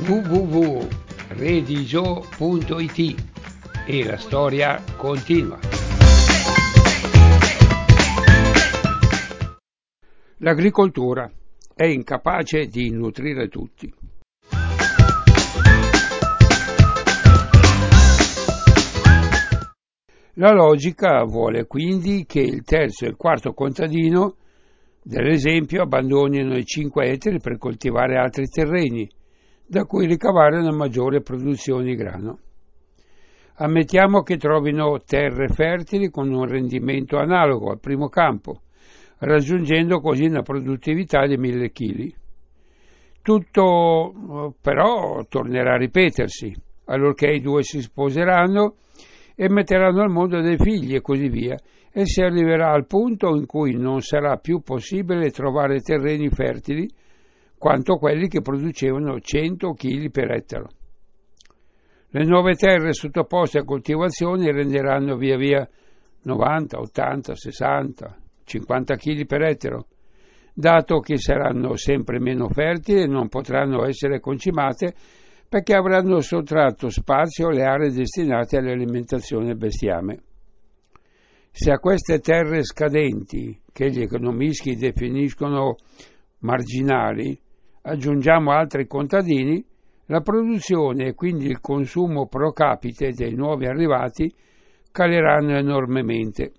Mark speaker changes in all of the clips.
Speaker 1: www.redijo.it e la storia continua. L'agricoltura è incapace di nutrire tutti. La logica vuole quindi che il terzo e il quarto contadino dell'esempio abbandonino i 5 ettari per coltivare altri terreni, da cui ricavare una maggiore produzione di grano. Ammettiamo che trovino terre fertili con un rendimento analogo al primo campo, raggiungendo così una produttività di 1000 kg. Tutto però tornerà a ripetersi, allorché i due si sposeranno e metteranno al mondo dei figli e così via, e si arriverà al punto in cui non sarà più possibile trovare terreni fertili quanto quelli che producevano 100 kg per ettaro. Le nuove terre sottoposte a coltivazione renderanno via via 90, 80, 60, 50 kg per ettaro, dato che saranno sempre meno fertili e non potranno essere concimate perché avranno sottratto spazio alle aree destinate all'alimentazione del bestiame. Se a queste terre scadenti, che gli economisti definiscono marginali, aggiungiamo altri contadini, la produzione e quindi il consumo pro capite dei nuovi arrivati caleranno enormemente.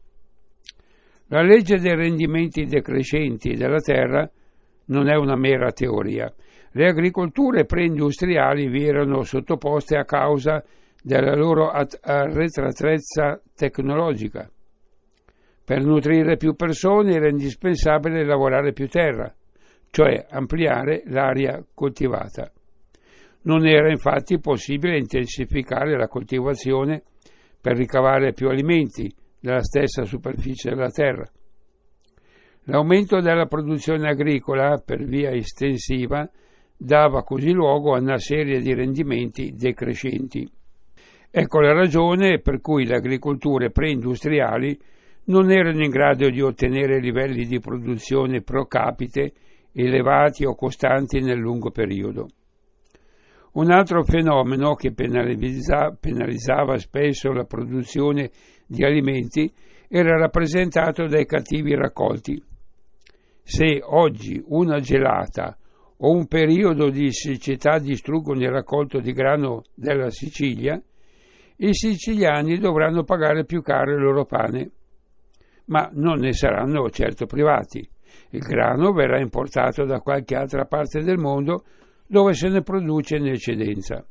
Speaker 1: La legge dei rendimenti decrescenti della terra non è una mera teoria. Le agricolture preindustriali vi erano sottoposte a causa della loro arretratezza tecnologica. Per nutrire più persone era indispensabile lavorare più terra, cioè ampliare l'area coltivata. Non era infatti possibile intensificare la coltivazione per ricavare più alimenti dalla stessa superficie della terra. L'aumento della produzione agricola per via estensiva dava così luogo a una serie di rendimenti decrescenti. Ecco la ragione per cui le agricolture preindustriali non erano in grado di ottenere livelli di produzione pro capite elevati o costanti nel lungo periodo. Un altro fenomeno che penalizzava spesso la produzione di alimenti era rappresentato dai cattivi raccolti. Se oggi una gelata o un periodo di siccità distruggono il raccolto di grano della Sicilia, i siciliani dovranno pagare più caro il loro pane, ma non ne saranno certo privati. Il grano verrà importato da qualche altra parte del mondo dove se ne produce in eccedenza.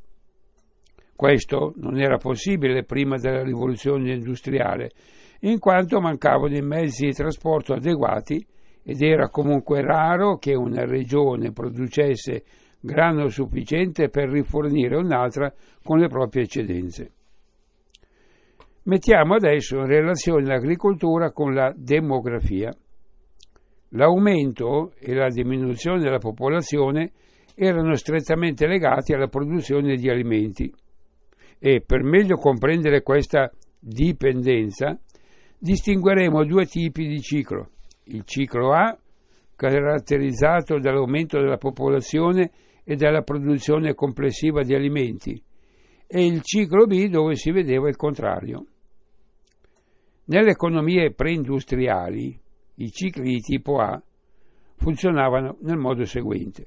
Speaker 1: Questo non era possibile prima della rivoluzione industriale, in quanto mancavano i mezzi di trasporto adeguati ed era comunque raro che una regione producesse grano sufficiente per rifornire un'altra con le proprie eccedenze. Mettiamo adesso in relazione l'agricoltura con la demografia. L'aumento e la diminuzione della popolazione erano strettamente legati alla produzione di alimenti e per meglio comprendere questa dipendenza distingueremo 2 tipi di ciclo. Il ciclo A, caratterizzato dall'aumento della popolazione e dalla produzione complessiva di alimenti, e il ciclo B dove si vedeva il contrario. Nelle economie preindustriali i cicli di tipo A funzionavano nel modo seguente.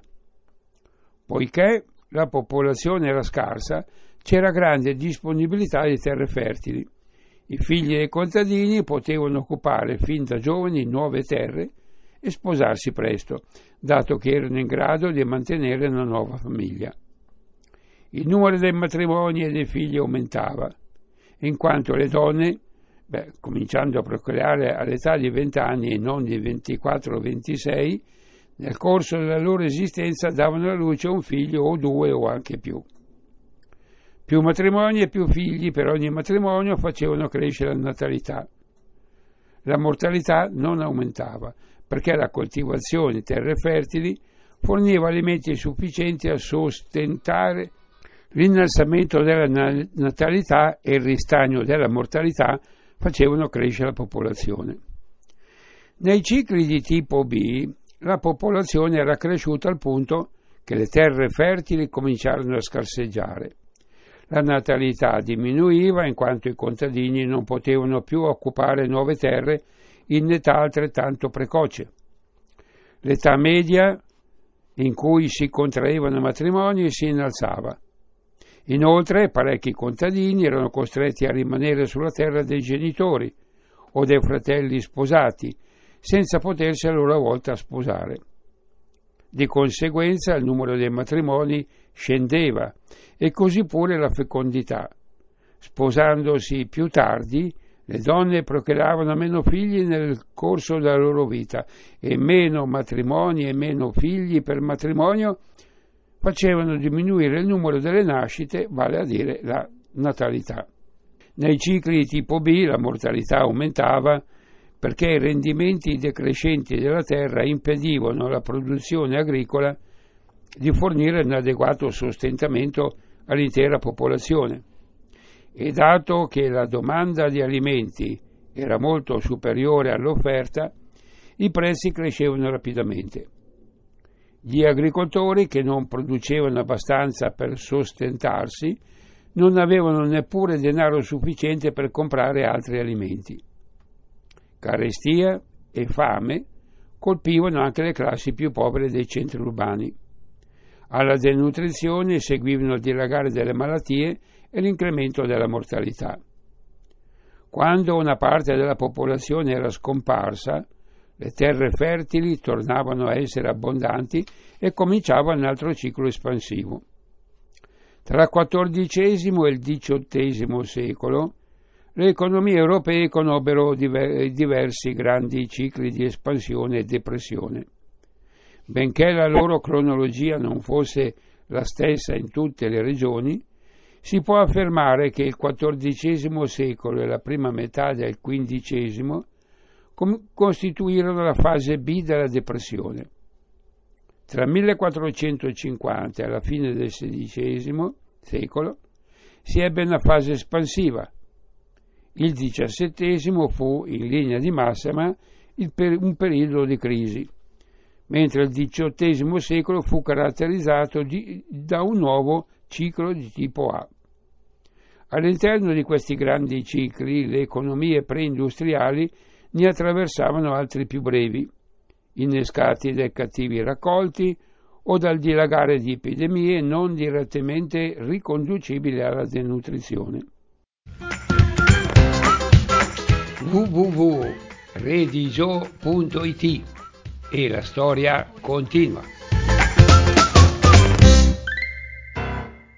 Speaker 1: Poiché la popolazione era scarsa, c'era grande disponibilità di terre fertili. I figli dei contadini potevano occupare fin da giovani nuove terre e sposarsi presto, dato che erano in grado di mantenere una nuova famiglia. Il numero dei matrimoni e dei figli aumentava, in quanto le donne, cominciando a procreare all'età di 20 anni e non di 24 o 26, nel corso della loro esistenza davano alla luce un figlio o 2 o anche più. Più matrimoni e più figli per ogni matrimonio facevano crescere la natalità. La mortalità non aumentava, perché la coltivazione di terre fertili forniva alimenti sufficienti a sostentare l'innalzamento della natalità e il ristagno della mortalità facevano crescere la popolazione. Nei cicli di tipo B la popolazione era cresciuta al punto che le terre fertili cominciarono a scarseggiare. La natalità diminuiva in quanto i contadini non potevano più occupare nuove terre in età altrettanto precoce. L'età media in cui si contraevano matrimoni si innalzava. Inoltre parecchi contadini erano costretti a rimanere sulla terra dei genitori o dei fratelli sposati, senza potersi a loro volta sposare. Di conseguenza il numero dei matrimoni scendeva e così pure la fecondità. Sposandosi più tardi, le donne procreavano meno figli nel corso della loro vita e meno matrimoni e meno figli per matrimonio facevano diminuire il numero delle nascite, vale a dire la natalità. Nei cicli di tipo B la mortalità aumentava perché i rendimenti decrescenti della terra impedivano alla produzione agricola di fornire un adeguato sostentamento all'intera popolazione. E dato che la domanda di alimenti era molto superiore all'offerta, i prezzi crescevano rapidamente. Gli agricoltori, che non producevano abbastanza per sostentarsi, non avevano neppure denaro sufficiente per comprare altri alimenti. Carestia e fame colpivano anche le classi più povere dei centri urbani. Alla denutrizione seguivano il dilagare delle malattie e l'incremento della mortalità. Quando una parte della popolazione era scomparsa, le terre fertili tornavano a essere abbondanti e cominciava un altro ciclo espansivo. Tra il XIV e il XVIII secolo, le economie europee conobbero diversi grandi cicli di espansione e depressione. Benché la loro cronologia non fosse la stessa in tutte le regioni, si può affermare che il XIV secolo e la prima metà del XV costituirono la fase B della depressione. Tra il 1450 e la fine del XVI secolo si ebbe una fase espansiva. Il XVII fu, in linea di massima, un periodo di crisi, mentre il XVIII secolo fu caratterizzato da un nuovo ciclo di tipo A. All'interno di questi grandi cicli, le economie preindustriali ne attraversavano altri più brevi, innescati dai cattivi raccolti o dal dilagare di epidemie non direttamente riconducibili alla denutrizione. www.redigio.it e la storia continua.